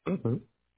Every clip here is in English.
Mm-hmm.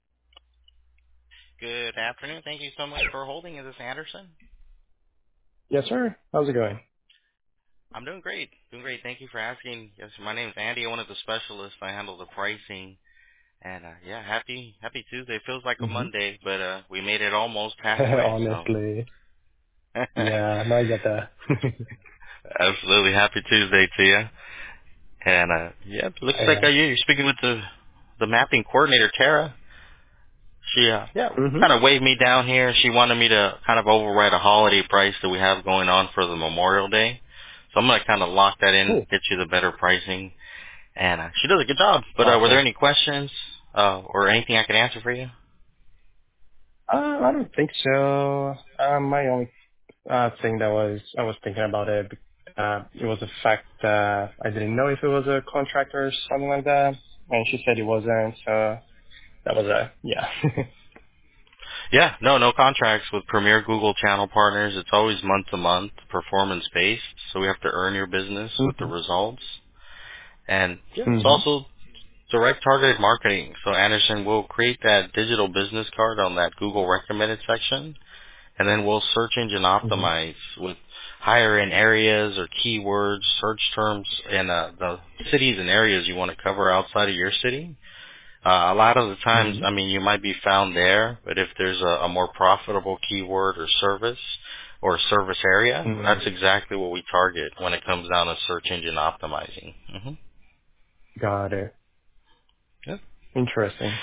Good afternoon. Thank you so much for holding. Is this Anderson? Yes, sir. How's it going? I'm doing great. Doing great. Thank you for asking. Yes, my name is Andy. I'm one of the specialists. I handle the pricing. And yeah, happy Tuesday. Feels like a Mm-hmm. Monday, but we made it almost halfway, so Honestly. Yeah, no, I get that. absolutely happy Tuesday to you. And yeah, it looks like Yeah. you're speaking with the mapping coordinator, Tara. She yeah, Mm-hmm. kind of waved me down here. She wanted me to kind of override a holiday price that we have going on for the Memorial Day. So I'm gonna kind of lock that in, Cool. get you the better pricing, and she does a good job. But were there Awesome. any questions or anything I could answer for you? I don't think so. My only thing that I was thinking about it was the fact that I didn't know if it was a contractor or something like that, and she said it wasn't. So that was yeah. Yeah, no contracts with Premier Google Channel partners. It's always month to month, performance based. So we have to earn your business with the Mm-hmm. results. And yeah, it's Mm-hmm. also direct targeted marketing. So Anderson will create that digital business card on that Google recommended section, and then we'll search engine Mm-hmm. optimize with higher end areas or keywords, search terms, and the cities and areas you want to cover outside of your city. A lot of the times, Mm-hmm. I mean, you might be found there, but if there's a more profitable keyword or service or service area, Mm-hmm. that's exactly what we target when it comes down to search engine optimizing. Got it. Yeah. Interesting.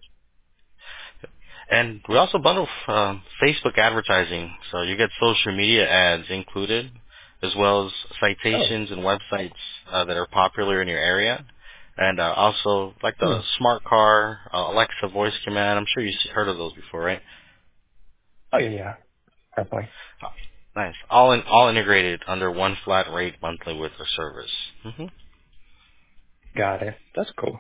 And we also bundle Facebook advertising, so you get social media ads included, as well as Oh. citations and websites that are popular in your area, and also like Hmm. the smart car, Alexa voice command. I'm sure you've heard of those before, right? Oh yeah, yeah. Definitely. Oh, nice. All integrated under one flat rate monthly with the service. Got it. That's cool.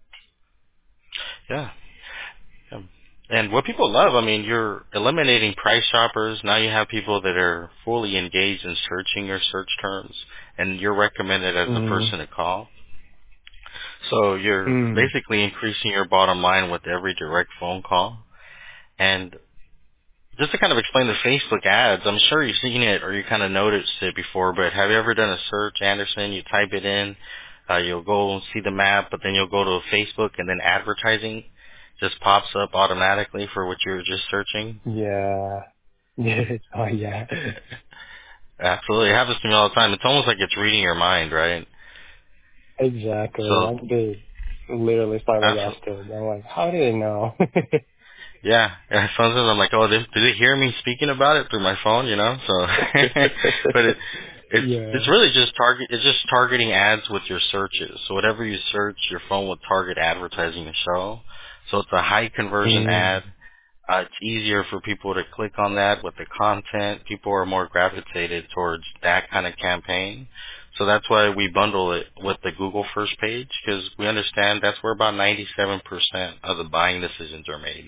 Yeah. Yeah. And what people love, I mean, you're eliminating price shoppers. Now you have people that are fully engaged in searching your search terms, and you're recommended as the Mm. person to call. So you're Mm. basically increasing your bottom line with every direct phone call. And just to kind of explain the Facebook ads, I'm sure you've seen it or you kind of noticed it before, but have you ever done a search, Anderson? You type it in, you'll go and see the map, but then you'll go to Facebook and then advertising just pops up automatically for what you were just searching. Yeah. Yes. Oh yeah. Absolutely. It happens to me all the time. It's almost like it's reading your mind, right? Exactly. So, I did literally absolutely. flabbergasted. I'm like, how did they know? Yeah. Sometimes I'm like, oh, did they hear me speaking about it through my phone? You know. So, but it's Yeah. really just It's just targeting ads with your searches. So whatever you search, your phone will target advertising to show. So it's a high conversion Mm. ad. It's easier for people to click on that with the content. People are more gravitated towards that kind of campaign. So that's why we bundle it with the Google first page because we understand that's where about 97% of the buying decisions are made.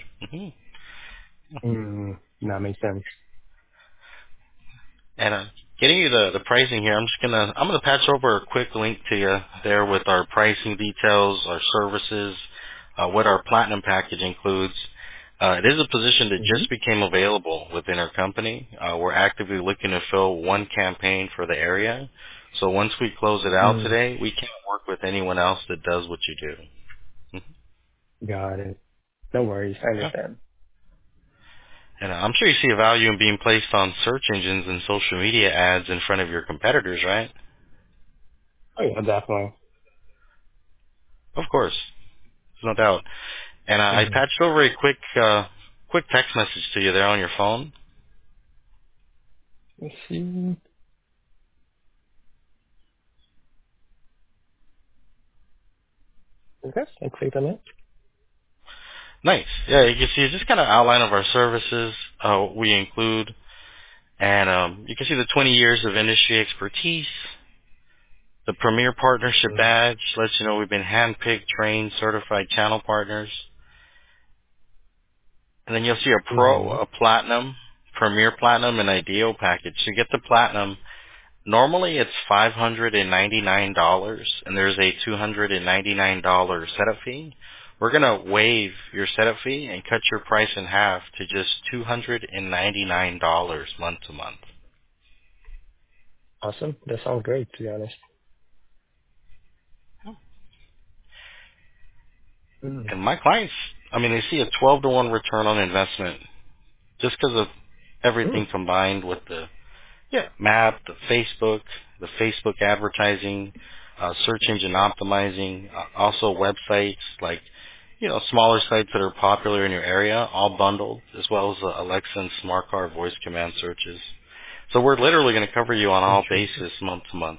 Mm. That makes sense. And getting you the pricing here, I'm gonna patch over a quick link to you there with our pricing details, our services, what our platinum package includes. It is a position that Mm-hmm. just became available within our company. We're actively looking to fill one campaign for the area. So once we close it out Mm. today, we can't work with anyone else that does what you do. Got it. No worries. I Yeah. understand. And I'm sure you see a value in being placed on search engines and social media ads in front of your competitors, right? Oh yeah, definitely. Of course, there's no doubt. And I Mm. patched over a quick text message to you there on your phone. Let's see. Okay. I clicked on it. Nice. Yeah, you can see it's just kind of outline of our services we include, and you can see the 20 years of industry expertise. The Premier Partnership Mm. badge lets you know we've been handpicked, trained, certified channel partners. And then you'll see a Pro, Mm-hmm. a Platinum, Premier Platinum, and Ideal package. So you get the Platinum. Normally it's $599, and there's a $299 setup fee. we're gonna waive your setup fee and cut your price in half to just $299 month to month. Awesome. That sounds great, to be honest. Mm. And my clients, I mean, they see a 12 to 1 return on investment just because of Mm. everything combined with the map, the Facebook advertising, search engine optimizing, also websites like smaller sites that are popular in your area, all bundled, as well as Alexa and smart car voice command searches. So we're literally going to cover you on all Interesting. basis month to month.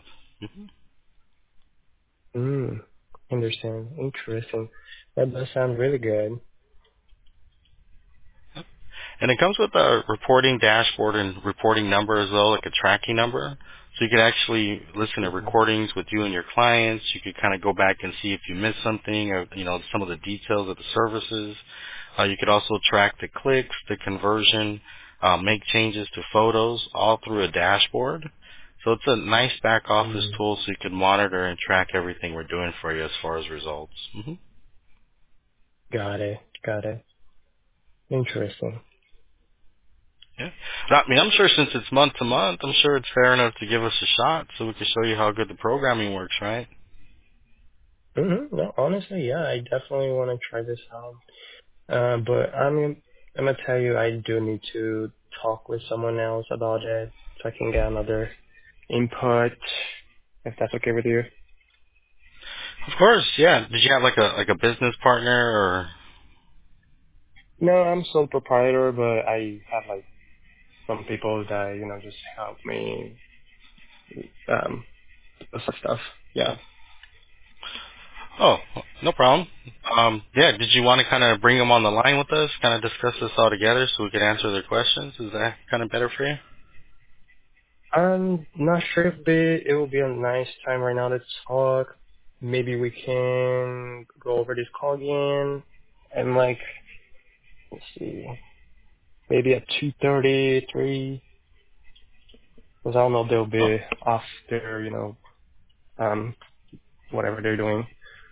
Mm. Understand. Interesting. That does sound really good. And it comes with a reporting dashboard and reporting number as well, like a tracking number. So you could actually listen to Mm-hmm. recordings with you and your clients. You could kind of go back and see if you missed something or, some of the details of the services. You could also track the clicks, the conversion, make changes to photos, all through a dashboard. So it's a nice back office Mm. tool so you can monitor and track everything we're doing for you as far as results. Got it. Got it. Interesting. Yeah. I mean, I'm sure since it's month to month, I'm sure it's fair enough to give us a shot so we can show you how good the programming works, right? Mm-hmm. No, honestly, yeah, I definitely want to try this out. But I'm gonna tell you, I do need to talk with someone else about it so I can get another input, if that's okay with you. Of course, yeah. Did you have like a business partner or? No, I'm sole proprietor, but I have like some people that, just help me, um, with some stuff. Yeah. Oh, no problem. Yeah. Did you want to kind of bring them on the line with us, kind of discuss this all together so we could answer their questions? Is that kind of better for you? I'm not sure if it will be a nice time right now to talk. Maybe we can go over this call again and like, let's see, maybe at 2:30, 3, because I don't know if they'll Oh, be off their, um, whatever they're doing.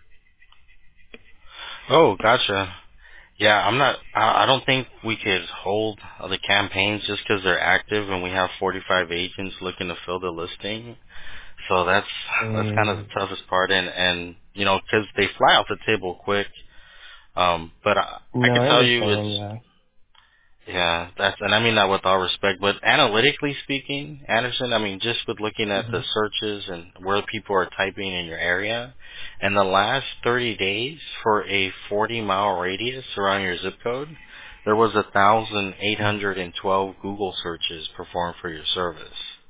oh, gotcha. Yeah, I'm not. I don't think we could hold the campaigns just because they're active and we have 45 agents looking to fill the listing. So that's kind of the Mm. toughest part, and because they fly off the table quick. But I No, could I tell you understand, it's yeah. and I mean that with all respect, but analytically speaking, Anderson, I mean just with looking at Hmm. the searches and where people are typing in your area, in the last 30 days for a 40-mile radius around your zip code, there was 1,812 Google searches performed for your service,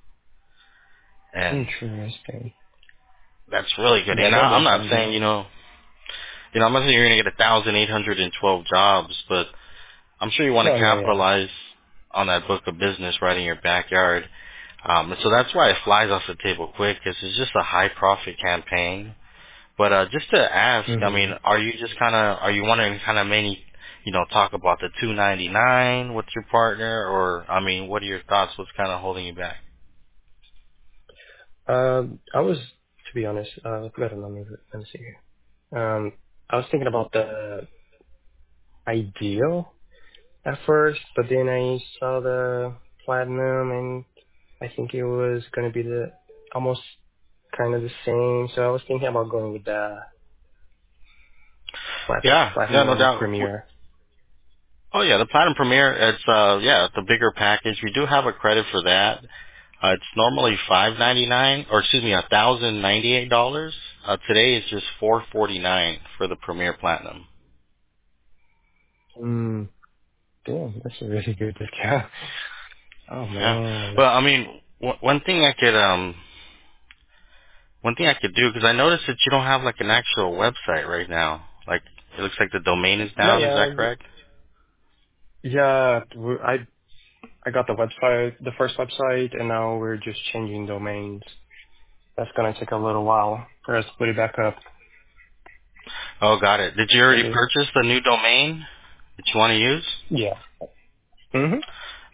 and Interesting. that's really good. Yeah, And that I'm does not sound saying good. I'm not saying you're going to get 1,812 jobs, but I'm sure you want No, to yeah, yeah. capitalize on that book of business right in your backyard. And so that's why it flies off the table quick, because it's just a high profit campaign. But just to ask, I Hmm. mean, are you wanting to kind of mainly, talk about the 299 with your partner, or I mean, what are your thoughts? What's kind of holding you back? I was, to be honest, wait, let me see here. I was thinking about the ideal at first, but then I saw the platinum and I think it was going to be the almost kind of the same. So I was thinking about going with the Yeah, no platinum doubt. premiere. Oh yeah, the Platinum Premier, it's the bigger package. We do have a credit for that. It's normally $599, or excuse me, $1,098. Today is just $449 for the Premier Platinum. Mm, damn, that's a really good discount. Oh Yeah. man. Well, I mean, one thing I could do, because I noticed that you don't have like an actual website right now. Like it looks like the domain is No, down. Is yeah, that correct? yeah. I got the website, the first website, and now we're just changing domains. That's gonna take a little while for us to put it back up. Oh, got it. Did you Cause already it, purchase the new domain that you want to use? yeah. Mhm.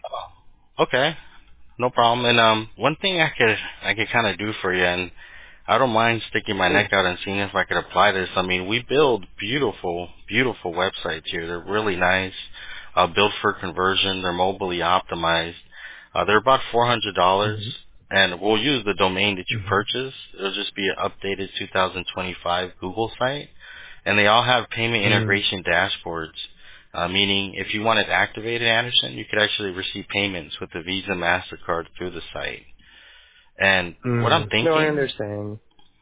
Okay. No problem. And one thing I could kind of do for you, and I don't mind sticking my Cool. neck out and seeing if I could apply this. I mean, we build beautiful, beautiful websites here. They're really nice, built for conversion. They're mobilely optimized. They're about $400, Mm-hmm. and we'll use the domain that you Mm-hmm. purchase. It'll just be an updated 2025 Google site, and they all have payment Mm. integration dashboards. Meaning, if you wanted activated, Anderson, you could actually receive payments with the Visa, MasterCard through the site. And what I'm No, I thinking, understand.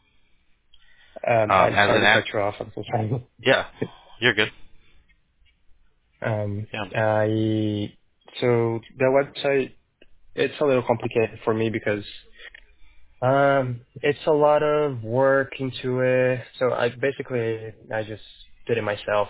I'm as sorry an to cut ad, you off. I'm so sorry. yeah, you're good. Um, Yeah. I so the website, it's a little complicated for me because it's a lot of work into it. So I just did it myself.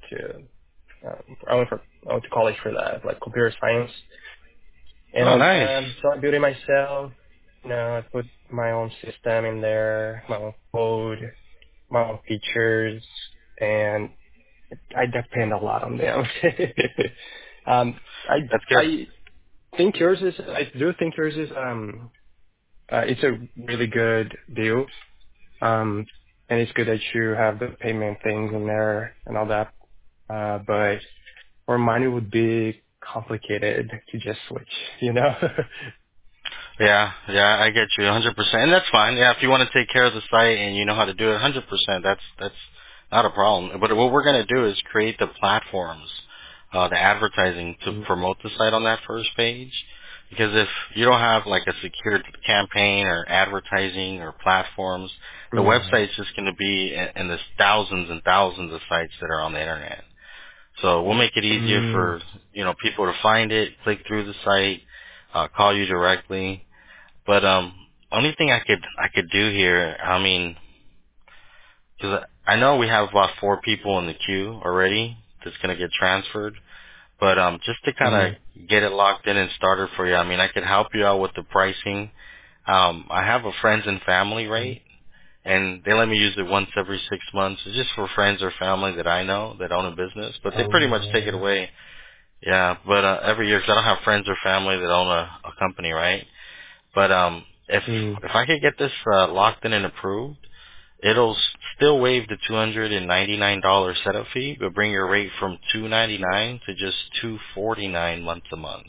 I went to college for that, like computer science, and Oh, all nice. that. So I built it myself. I put my own system in there, my own code, my own features, and I depend a lot on them. um, That's good. I I do think yours is it's a really good deal. And it's good that you have the payment things in there and all that. But for mine, it would be complicated to just switch, you know? Yeah, yeah, I get you 100%, and that's fine. Yeah, if you want to take care of the site and you know how to do it 100%, that's not a problem. But what we're going to do is create the platforms, the advertising to promote the site on that first page. Because if you don't have like a secured campaign or advertising or platforms, the Yeah. website's just going to be in the thousands and thousands of sites that are on the internet. So we'll make it easier Mm, for people to find it, click through the site, call you directly. But only thing I could do here, I mean, because I know we have about 4 people in the queue already that's gonna get transferred. But just to kind mm, of get it locked in and started for you, I mean, I could help you out with the pricing. I have a friends and family mm. rate, and they let me use it once every 6 months. It's just for friends or family that I know that own a business, but they pretty much take it Oh, away. Yeah, but every year, because I don't have friends or family that own a company, right? But if mm. if I could get this locked in and approved, it'll still waive the $299 setup fee, but bring your rate from $299 to just $249 month to month.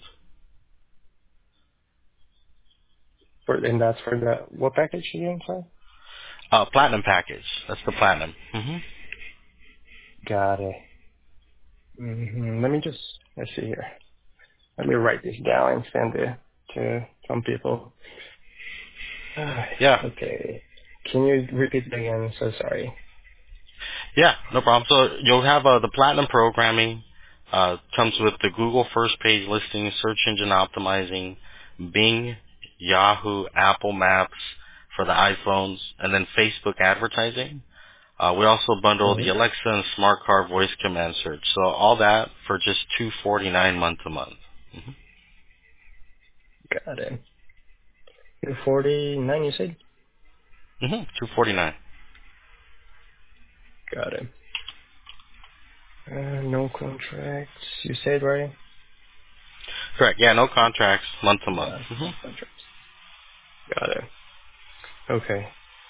And that's for the, what package again, sorry? Platinum package. That's the platinum. Got it. Let's see here. Let me write this down and send it to some people. Yeah, Okay. Can you repeat it again? So sorry. yeah, no problem. So you'll have the platinum programming. Comes with the Google first page listing, search engine optimizing, Bing, Yahoo, Apple Maps for the iPhones, and then Facebook advertising. We also bundle the Mm-hmm. Alexa and Smart Car voice command search. So all that for just $249 month to month. Got it. 249, you said? $249. Got it. No contracts, you said, right? Correct. Yeah, no contracts, month to month. Yeah, no contracts. Got it. Okay.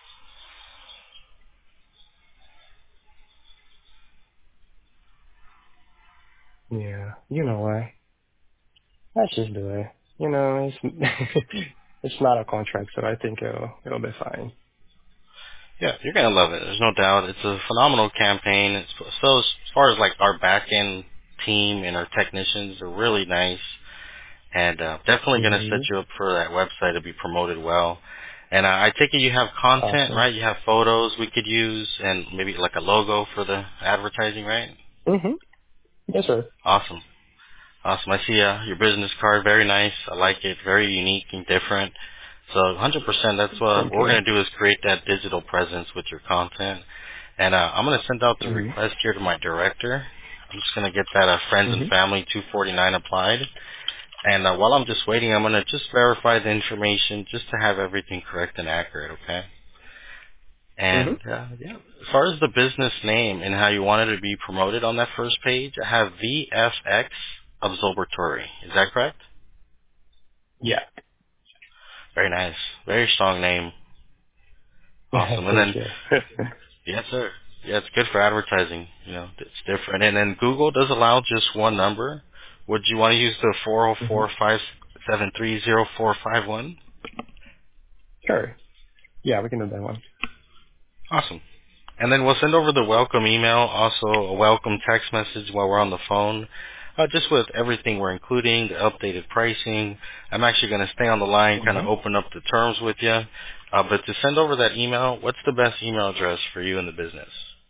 Yeah. You know what? Let's just do it. It's it's not a contract, so I think it'll be fine. Yeah, you're gonna love it. There's no doubt. It's a phenomenal campaign. So as far as like our back end team and our technicians are really nice, and definitely gonna set Mm-hmm. you up for that website to be promoted well. And I take it you have content, Awesome. right? You have photos we could use, and maybe like a logo for the advertising, right? Mm-hmm. Yes, sir. Awesome. Awesome. I see your business card. Very nice. I like it. Very unique and different. So 100%, that's Thank what we're you. going to do is create that digital presence with your content. And I'm going to send out the Mm-hmm. request here to my director. I'm just going to get that friends and Mm-hmm. family 249 applied. And while I'm just waiting, I'm going to just verify the information just to have everything correct and accurate, okay? Mm-hmm. And yeah, as far as the business name and how you want it to be promoted on that first page, I have VFX Observatory. Is that correct? Yeah. Very nice. Very strong name. Awesome. And Thank then, you. yes, sir. Yeah, it's good for advertising. You know, it's different. And then Google does allow just one number. Would you want to use the hmm 404-573-0451? Sure. Yeah, we can do that one. Awesome. And then we'll send over the welcome email, also a welcome text message while we're on the phone, just with everything we're including, the updated pricing. I'm actually going to stay on the line, kind of hmm open up the terms with you. But to send over that email, what's the best email address for you in the business?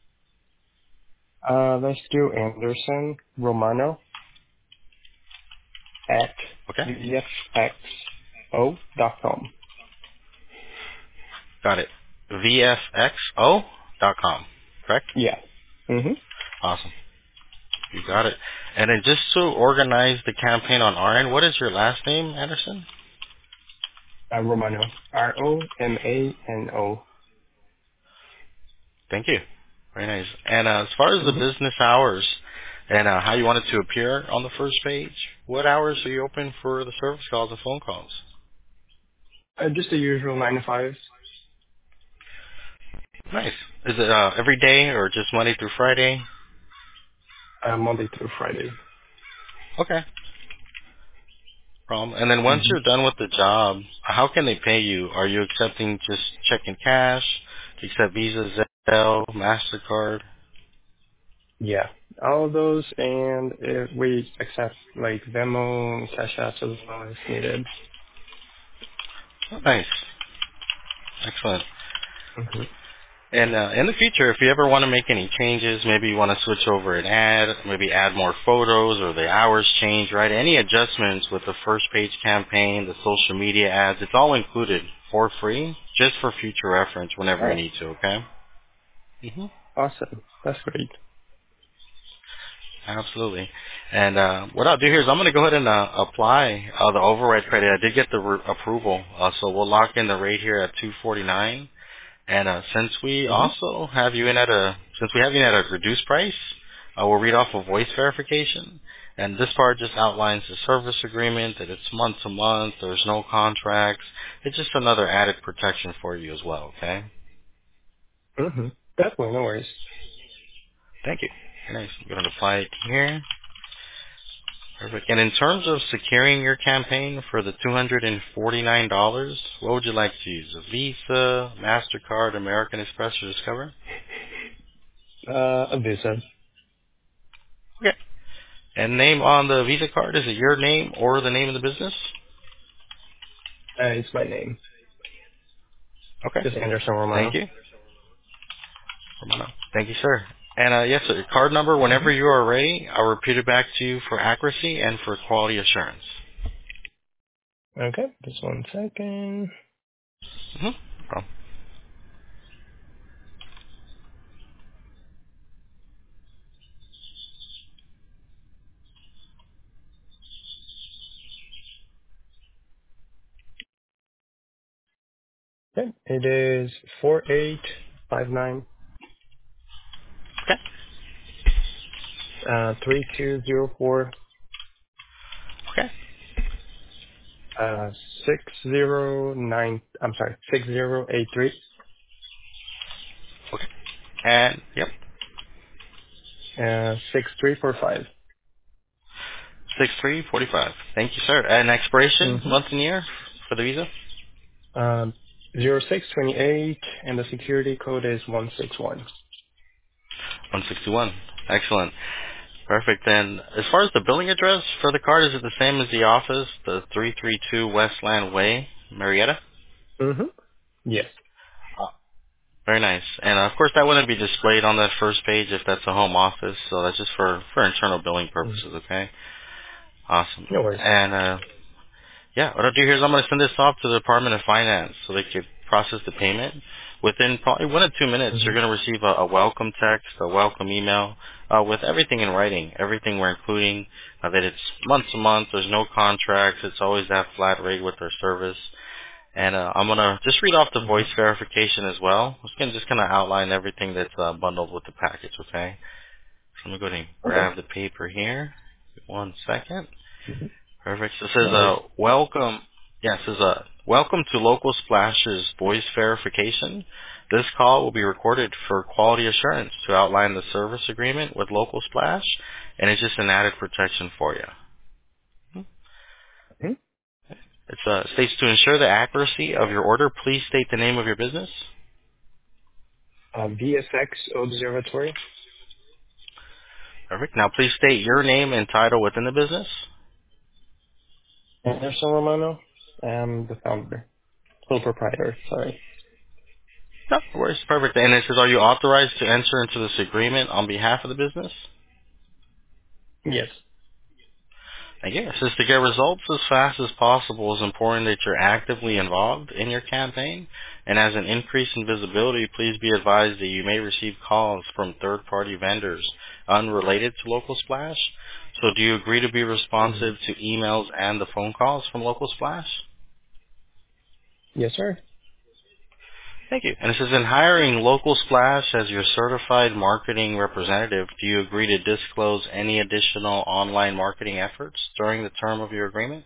Let's do Anderson Romano at Okay, vfxo.com. got it. VFXO.com, correct? Yeah. Mm-hmm. Awesome. You got it. And then just to organize the campaign on our end, what is your last name, Anderson? Romano. Romano. Thank you. Very nice. And as far as the Mm-hmm. business hours and how you want it to appear on the first page, what hours are you open for the service calls and phone calls? Just the usual 9 to 5, Nice. Is it every day or just Monday through Friday? Monday through Friday. Okay. Problem. And then once Mm-hmm. you're done with the job, how can they pay you? Are you accepting just check and cash? Do you accept Visa, Zelle, MasterCard? Yeah. All of those, and if we accept like Venmo, Cash Apps as well as needed. Oh, nice. Excellent. Mm-hmm. And in the future, if you ever want to make any changes, maybe you want to switch over an ad, maybe add more photos or the hours change, right? Any adjustments with the first page campaign, the social media ads, it's all included for free, just for future reference whenever All you right. need to, okay? hmm Awesome. That's great. Absolutely. And what I'll do here is I'm going to go ahead and apply the override credit. I did get the approval, so we'll lock in the rate here at 249. And since we Mm-hmm. also have you in at a since we have you in at a reduced price, we'll read off a voice verification. And this part just outlines the service agreement that it's month to month. There's no contracts. It's just another added protection for you as well. Okay. Mm-hmm. Definitely, no worries. Thank you. Nice. I'm going to apply it here. Perfect. And in terms of securing your campaign for the $249, what would you like to use? A Visa, MasterCard, American Express, or Discover? A Visa. Okay. And name on the Visa card, is it your name or the name of the business? It's my name. Okay. Just Anderson Thank Romano. you. Romano. Thank you, sir. And yes, sir, your card number, Mm-hmm. whenever you are ready, I'll repeat it back to you for accuracy and for quality assurance. Okay, just 1 second. Mm-hmm. Okay, it is 4859 Okay. 3204 Okay. 609. I'm sorry, 6083 Okay. And, yep, 6345. 6345. Thank you, sir. And expiration, Mm-hmm. month and year for the Visa? 0628, and the security code is 161. 161. Excellent. Perfect. And as far as the billing address for the card, is it the same as the office, the 332 Westland Way, Marietta? Mm-hmm. Yes. Oh, very nice. And of course, that wouldn't be displayed on that first page if that's a home office, so that's just for internal billing Mm. purposes, okay? Awesome. No worries. And yeah, what I'll do here is I'm going to send this off to the Department of Finance so they could process the payment. Within probably 1 to 2 minutes, you're going Mm-hmm. to receive a welcome text, a welcome email, with everything in writing, everything we're including, that it's month to month, there's no contracts, it's always that flat rate with our service. And I'm going to just read off the voice Mm-hmm. verification as well. It's going to just kind of outline everything that's bundled with the package, okay? So let me go ahead and Okay. grab the paper here. 1 second. Mm-hmm. Perfect. So it says, No worries. welcome. Yes, it says, Welcome to Local Splash's voice verification. This call will be recorded for quality assurance to outline the service agreement with Local Splash, and it's just an added protection for you. Hmm? It states to ensure the accuracy of your order, please state the name of your business. VFX Observatory. Perfect. Now please state your name and title within the business. Anderson Romano. I'm the founder. Sole proprietor, sorry. No worries. Perfect. And it says, are you authorized to enter into this agreement on behalf of the business? Yes. Again, it says to get results as fast as possible, it's important that you're actively involved in your campaign. And as an increase in visibility, please be advised that you may receive calls from third-party vendors unrelated to Local Splash. So do you agree to be Hmm. responsive to emails and the phone calls from Local Splash? Yes, sir. Thank you. And it says, in hiring Local Splash as your certified marketing representative, do you agree to disclose any additional online marketing efforts during the term of your agreement?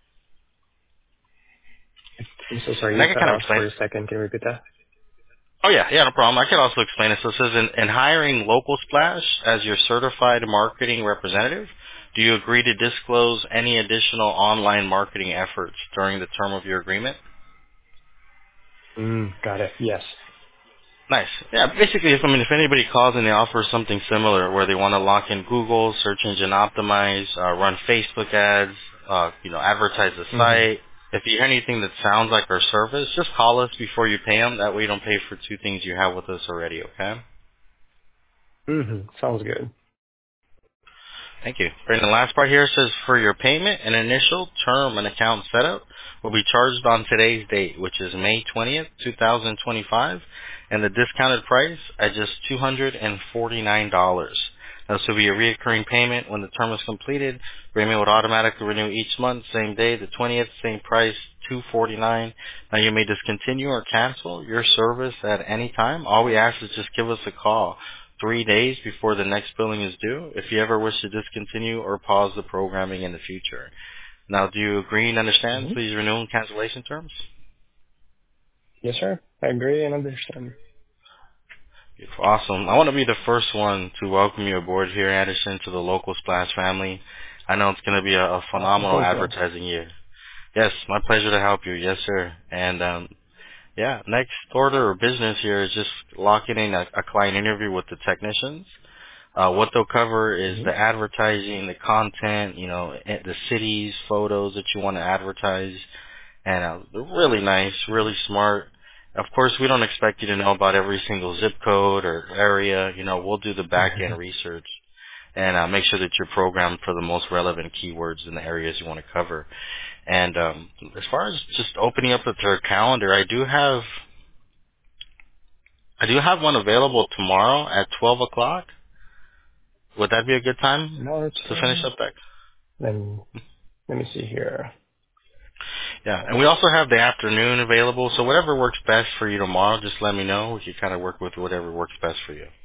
I'm so sorry, And I you can cut kind of off explain. for a second. Can you repeat that? Oh yeah, no problem. I can also explain it. So it says, in hiring Local Splash as your certified marketing representative, do you agree to disclose any additional online marketing efforts during the term of your agreement? Got it. Yes. Nice. Yeah, basically, if anybody calls and they offer something similar where they want to lock in Google, search engine optimize, run Facebook ads, advertise the Mm-hmm. site, if you hear anything that sounds like our service, just call us before you pay them. That way you don't pay for two things you have with us already, okay? Mm-hmm. Sounds good. Thank you. And the last part here says, for your payment, an initial term and account setup will be charged on today's date, which is May 20th, 2025, and the discounted price at just $249. Now, this will be a reoccurring payment when the term is completed. Agreement would automatically renew each month, same day, the 20th, same price, $249. Now, you may discontinue or cancel your service at any time. All we ask is just give us a call 3 days before the next billing is due if you ever wish to discontinue or pause the programming in the future. Now, do you agree and understand Mm-hmm. these renewal and cancellation terms? Yes, sir. I agree and understand. Beautiful. Awesome. I want to be the first one to welcome you aboard here, Anderson, to the local Splash family. I know it's going to be a Awesome. phenomenal Thank you. advertising year. Yes, my pleasure to help you. Yes, sir. And yeah, next order of business here is just locking in a client interview with the technicians. What they'll cover is the Mm-hmm. advertising, the content, the cities, photos that you want to advertise, and they're really nice, really smart. Of course, we don't expect you to know about every single zip code or area. We'll do the back end research and make sure that you're programmed for the most relevant keywords in the areas you want to cover. And as far as just opening up their calendar, I do have one available tomorrow at 12 o'clock. Would that be a good time Tomorrow, to finish up that? then let me see here. Yeah, and we also have the afternoon available, so whatever works best for you tomorrow, just let me know. We can kind of work with whatever works best for you.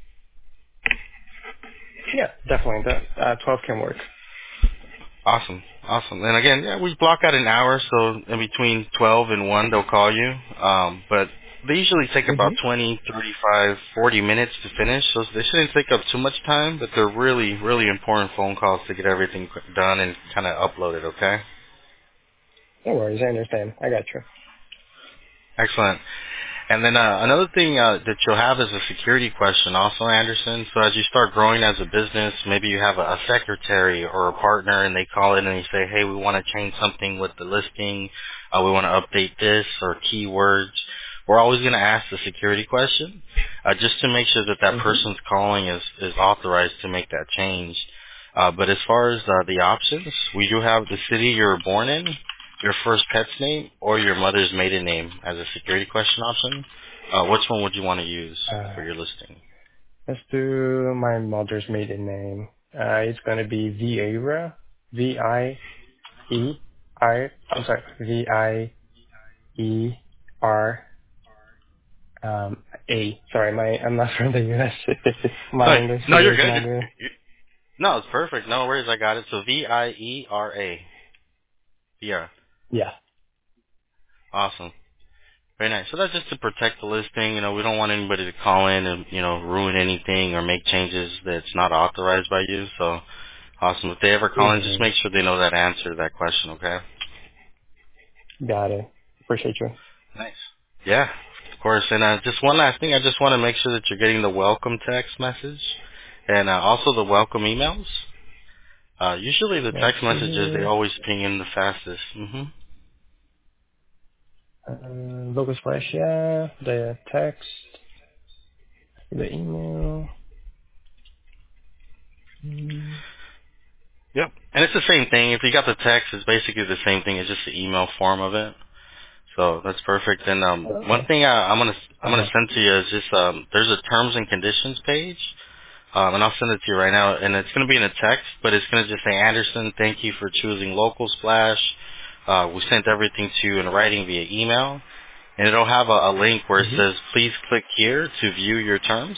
Yeah, definitely. That 12 can work. Awesome, awesome. And again, yeah, we block out an hour, so in between 12 and 1, they'll call you. But they usually take about Mm-hmm. 20, 35, 40 minutes to finish, so they shouldn't take up too much time, but they're really, really important phone calls to get everything done and kind of uploaded, okay? No worries. I understand. I got you. Excellent. And then another thing that you'll have is a security question also, Anderson. So as you start growing as a business, maybe you have a secretary or a partner and they call in and they say, hey, we want to change something with the listing. We want to update this or keywords. We're always going to ask the security question just to make sure that that Mm-hmm. person's calling is authorized to make that change. But as far as the options, we do have the city you were born in, your first pet's name, or your mother's maiden name as a security question option. Which one would you want to use for your listing? Let's do my mother's maiden name. It's gonna be Vieira. I'm sorry. Vieer. A. Sorry, I'm not from the U.S. My Hey, English no, here you're is good. not good. No, it's perfect. No worries, I got it. So Viera. Yeah. Yeah. Awesome. Very nice. So that's just to protect the listing. We don't want anybody to call in and, ruin anything or make changes that's not authorized by you. So awesome. If they ever call in, just Mm-hmm. make sure they know that answer to that question, okay? Got it. Appreciate you. Nice. Yeah, of course. And just one last thing. I just want to make sure that you're getting the welcome text message and also the welcome emails. Usually the Let's text see messages, they here. always ping in the fastest. Hmm. Local Splash, yeah. The text, the email. Mm. Yep. And it's the same thing. If you got the text, it's basically the same thing. It's just the email form of it. So that's perfect. And one Okay. thing I'm gonna Uh-huh. send to you is just there's a terms and conditions page, and I'll send it to you right now. And it's gonna be in a text, but it's gonna just say, Anderson, thank you for choosing Local Splash. We sent everything to you in writing via email, and it'll have a link where it says, Mm-hmm. please click here to view your terms.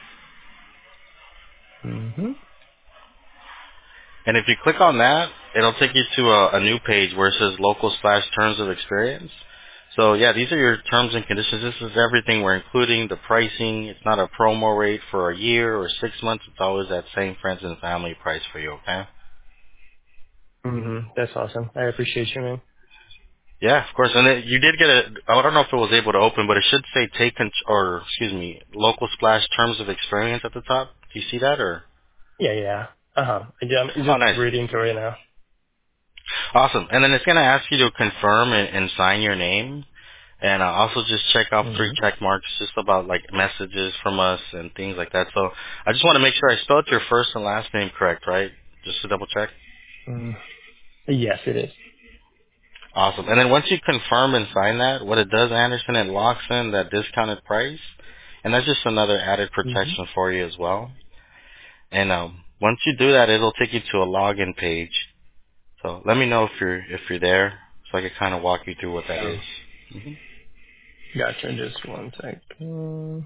Mm-hmm. And if you click on that, it'll take you to a new page where it says Local Splash Terms of Experience. So yeah, these are your terms and conditions. This is everything we're including, the pricing. It's not a promo rate for a year or 6 months. It's always that same friends and family price for you, okay? Mm-hmm. That's awesome. I appreciate you, man. Yeah, of course. And you did get I don't know if it was able to open, but it should say Local Splash Terms of Experience at the top. Do you see that or? Yeah, yeah. Uh-huh. I'm Oh, just nice. reading through it now. Awesome. And then it's going to ask you to confirm and sign your name. And also just check off 3 Mm-hmm. check marks just about like messages from us and things like that. So I just want to make sure I spelled your first and last name correct, right? Just to double check. Mm. Yes, it is. Awesome. And then once you confirm and sign that, what it does, Anderson, it locks in that discounted price. And that's just another added Mm-hmm. protection for you as well. And once you do that, it'll take you to a login page. So let me know if you're there so I can kind of walk you through what that is. Oh, Mm-hmm. gotcha. Just one second.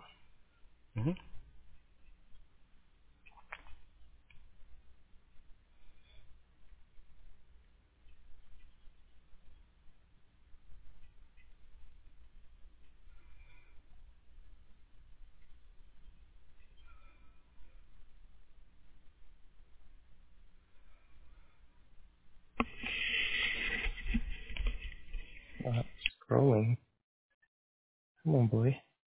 Scrolling. Come on, boy.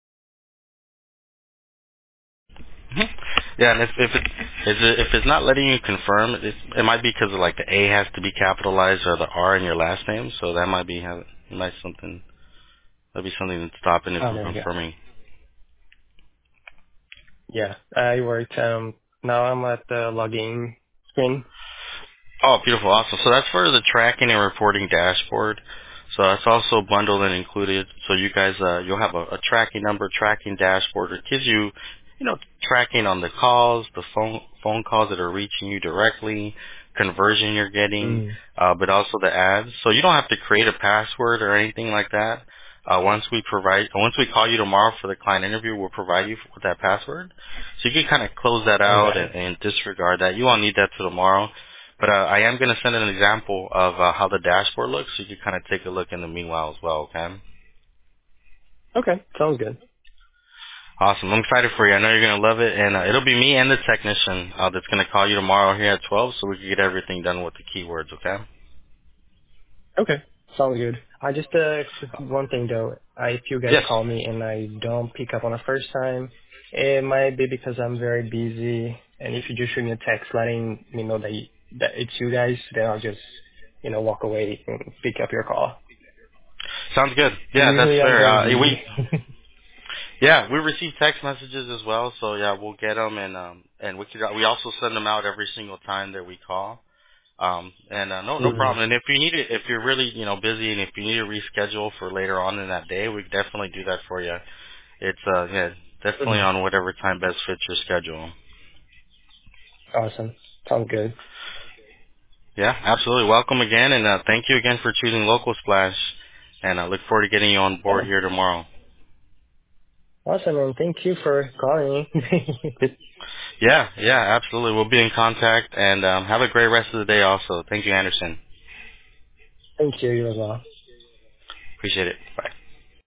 Mhm. Yeah, and if it's not letting you confirm, it might be because of like the A has to be capitalized or the R in your last name, so that might be that'd be something that's stopping it Oh, from there we go. confirming. Yeah, I worked. Now I'm at the login screen. Oh, beautiful, awesome. So that's for the tracking and reporting dashboard. So that's also bundled and included. So you guys, you'll have a tracking number, tracking dashboard. It gives you, tracking on the calls, the phone calls that are reaching you directly, conversion you're getting, Mm. but also the ads. So you don't have to create a password or anything like that. Once we call you tomorrow for the client interview, we'll provide you with that password. So you can kind of close that out Okay. and disregard that. You won't need that till tomorrow. But I am going to send an example of how the dashboard looks, so you can kind of take a look in the meanwhile as well, okay? Okay. Sounds good. Awesome. I'm excited for you. I know you're going to love it. And it'll be me and the technician that's going to call you tomorrow here at 12 so we can get everything done with the keywords, okay? Okay. Sounds good. I just one thing though. If you guys Yes. call me and I don't pick up on the first time, it might be because I'm very busy. And if you just shoot me a text letting me know that it's you guys, then I'll just walk away and pick up your call. Sounds good. Yeah, that's Usually I'm fair. very busy. We receive text messages as well, so yeah, we'll get them and we also send them out every single time that we call. No hmm problem. And if you need it, if you're really, busy and if you need to reschedule for later on in that day, we can definitely do that for you. It's, definitely hmm on whatever time best fits your schedule. Awesome. Sounds good. Yeah, absolutely. Welcome again, and thank you again for choosing Local Splash. And I look forward to getting you on board Yeah. here tomorrow. Awesome, and thank you for calling me. Yeah, absolutely. We'll be in contact, and have a great rest of the day also. Thank you, Anderson. Thank you, you as well. Appreciate it. Bye.